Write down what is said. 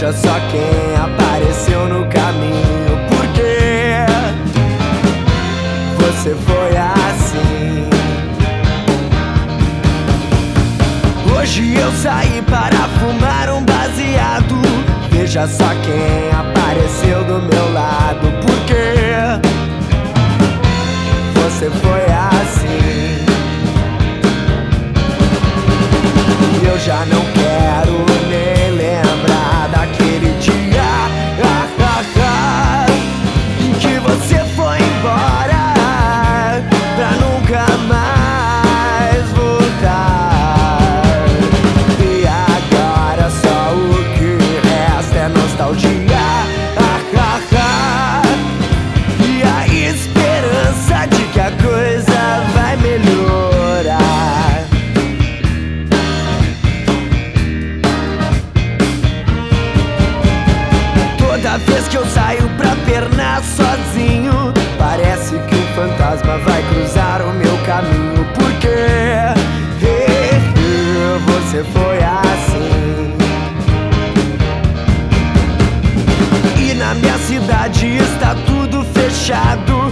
Veja só quem apareceu no caminho. Porque você foi assim. Hoje eu saí para fumar um baseado. Veja só quem apareceu do meu lado. Porque você foi assim. E eu já não quero nem lembrar daquele dia em que você foi embora pra nunca mais voltar. E agora só o que resta é nostalgia e a esperança de que a coisa vai melhorar. Toda vez que eu saio pra pernar sozinho, parece que um fantasma vai cruzar o meu caminho. Porque você foi assim. E na minha cidade está tudo fechado.